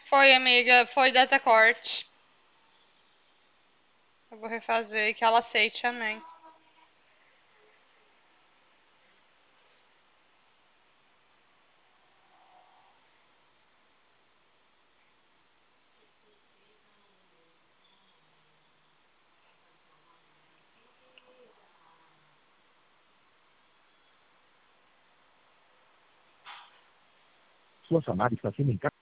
Foi, amiga, foi data corte. Eu vou refazer que ela aceite, amém. Sua chamada está sendo